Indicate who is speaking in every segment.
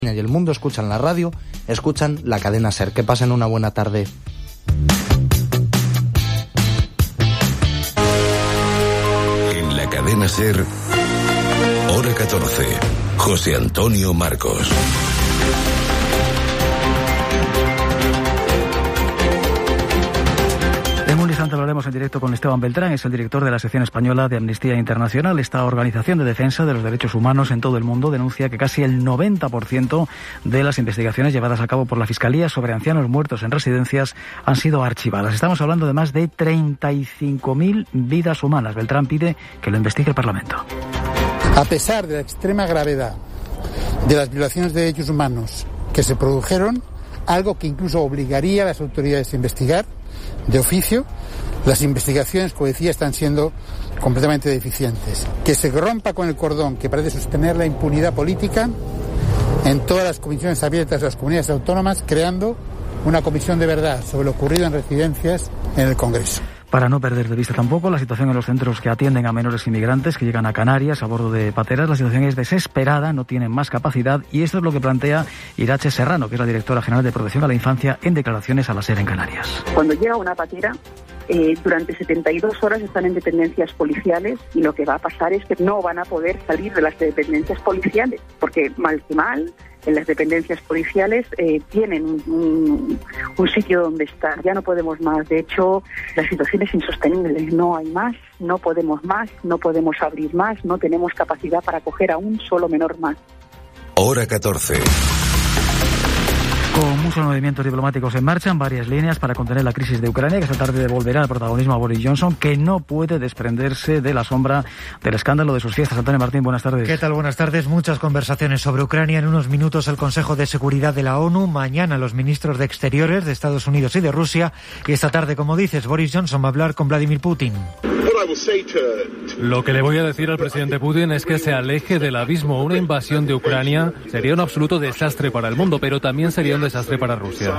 Speaker 1: y el mundo escuchan la radio, escuchan la cadena SER. Que pasen una buena tarde.
Speaker 2: En la cadena SER, hora 14, José Antonio Marcos.
Speaker 3: En un instante hablaremos en directo con Esteban Beltrán, es el director de la sección española de Amnistía Internacional. Esta organización de defensa de los derechos humanos en todo el mundo denuncia que casi el 90% de las investigaciones llevadas a cabo por la Fiscalía sobre ancianos muertos en residencias han sido archivadas. Estamos hablando de más de 35.000 vidas humanas. Beltrán pide que lo investigue el Parlamento.
Speaker 4: A pesar de la extrema gravedad de las violaciones de derechos humanos que se produjeron, algo que incluso obligaría a las autoridades a investigar de oficio, las investigaciones, como decía, están siendo completamente deficientes. Que se rompa con el cordón que parece sostener la impunidad política en todas las comisiones abiertas de las comunidades autónomas, creando una comisión de verdad sobre lo ocurrido en residencias en el Congreso.
Speaker 3: Para no perder de vista tampoco la situación en los centros que atienden a menores inmigrantes que llegan a Canarias a bordo de pateras, la situación es desesperada, no tienen más capacidad, y esto es lo que plantea Irache Serrano, que es la directora general de Protección a la Infancia, en declaraciones a la SER en Canarias.
Speaker 5: Cuando llega una patera, durante 72 horas están en dependencias policiales, y lo que va a pasar es que no van a poder salir de las dependencias policiales, porque mal que mal, en las dependencias policiales tienen un sitio donde estar. Ya no podemos más. De hecho, la situación es insostenible. No hay más, no podemos más, no podemos abrir más, no tenemos capacidad para acoger a un solo menor más.
Speaker 2: Hora 14.
Speaker 3: Con muchos movimientos diplomáticos en marcha en varias líneas para contener la crisis de Ucrania, que esta tarde devolverá el protagonismo a Boris Johnson, que no puede desprenderse de la sombra del escándalo de sus fiestas. Antonio Martín, buenas tardes.
Speaker 6: ¿Qué tal? Buenas tardes. Muchas conversaciones sobre Ucrania. En unos minutos el Consejo de Seguridad de la ONU. Mañana los ministros de Exteriores de Estados Unidos y de Rusia. Y esta tarde, como dices, Boris Johnson va a hablar con Vladimir Putin.
Speaker 7: Lo que le voy a decir al presidente Putin es que se aleje del abismo. Una invasión de Ucrania sería un absoluto desastre para el mundo, pero también sería un desastre para Rusia.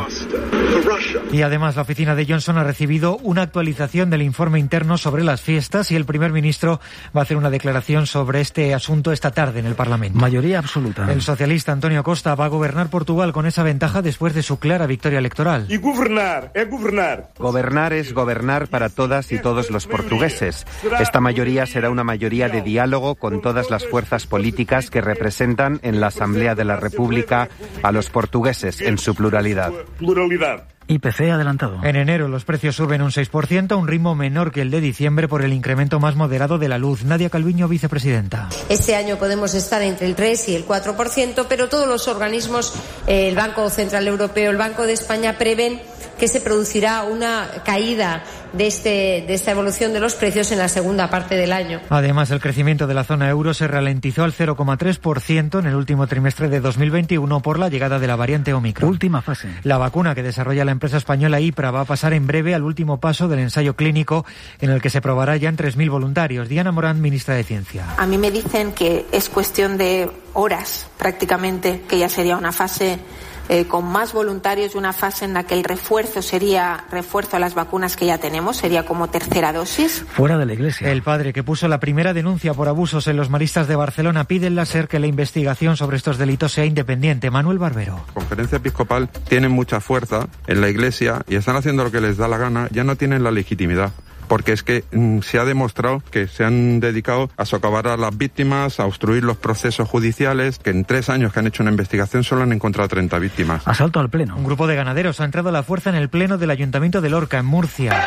Speaker 6: Y además la oficina de Johnson ha recibido una actualización del informe interno sobre las fiestas, y el primer ministro va a hacer una declaración sobre este asunto esta tarde en el Parlamento.
Speaker 3: Mayoría absoluta.
Speaker 6: El socialista António Costa va a gobernar Portugal con esa ventaja después de su clara victoria electoral.
Speaker 8: Y gobernar es gobernar.
Speaker 9: Gobernar es gobernar para todas y todos los portugueses. Esta mayoría será una mayoría de diálogo con todas las fuerzas políticas que representan en la Asamblea de la República a los portugueses en su pluralidad.
Speaker 3: IPC adelantado.
Speaker 6: En enero los precios suben un 6%, a un ritmo menor que el de diciembre por el incremento más moderado de la luz. Nadia Calviño, vicepresidenta.
Speaker 10: Este año podemos estar entre el 3 y el 4%, pero todos los organismos, el Banco Central Europeo, el Banco de España, prevén que se producirá una caída de esta evolución de los precios en la segunda parte del año.
Speaker 6: Además, el crecimiento de la zona euro se ralentizó al 0,3% en el último trimestre de 2021 por la llegada de la variante Ómicron.
Speaker 3: Última fase.
Speaker 6: La vacuna que desarrolla la empresa española IPRA va a pasar en breve al último paso del ensayo clínico, en el que se probará ya en 3.000 voluntarios. Diana Morán, ministra de Ciencia.
Speaker 11: A mí me dicen que es cuestión de horas prácticamente, que ya sería una fase con más voluntarios, una fase en la que el refuerzo sería refuerzo a las vacunas que ya tenemos, sería como tercera dosis.
Speaker 3: Fuera de la Iglesia.
Speaker 6: El padre que puso la primera denuncia por abusos en los maristas de Barcelona pide en la SER que la investigación sobre estos delitos sea independiente. Manuel Barbero.
Speaker 12: La Conferencia Episcopal tiene mucha fuerza en la Iglesia y están haciendo lo que les da la gana, ya no tienen la legitimidad. Porque es que se ha demostrado que se han dedicado a socavar a las víctimas, a obstruir los procesos judiciales, que en 3 años que han hecho una investigación solo han encontrado 30 víctimas.
Speaker 3: Asalto al Pleno.
Speaker 6: Un grupo de ganaderos ha entrado a la fuerza en el Pleno del Ayuntamiento de Lorca, en Murcia.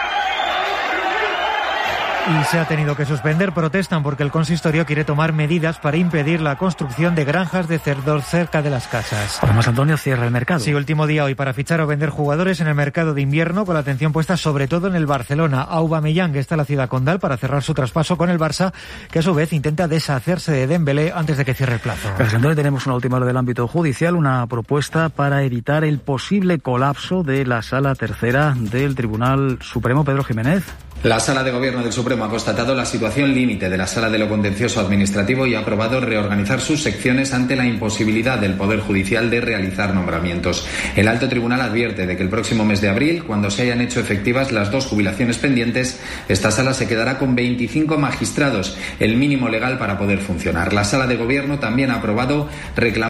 Speaker 6: Y se ha tenido que suspender. Protestan porque el consistorio quiere tomar medidas para impedir la construcción de granjas de cerdos cerca de las casas.
Speaker 3: Además, Antonio, cierra el mercado.
Speaker 6: Sí, último día hoy para fichar o vender jugadores en el mercado de invierno, con la atención puesta sobre todo en el Barcelona. Aubameyang está en la ciudad condal para cerrar su traspaso con el Barça, que a su vez intenta deshacerse de Dembélé antes de que cierre el plazo.
Speaker 3: Gracias, Antonio. Tenemos una última hora del ámbito judicial, una propuesta para evitar el posible colapso de la Sala Tercera del Tribunal Supremo. Pedro Jiménez.
Speaker 13: La Sala de Gobierno del Supremo ha constatado la situación límite de la Sala de lo Contencioso Administrativo y ha aprobado reorganizar sus secciones ante la imposibilidad del Poder Judicial de realizar nombramientos. El Alto Tribunal advierte de que el próximo mes de abril, cuando se hayan hecho efectivas las 2 jubilaciones pendientes, esta sala se quedará con 25 magistrados, el mínimo legal para poder funcionar. La Sala de Gobierno también ha aprobado reclamar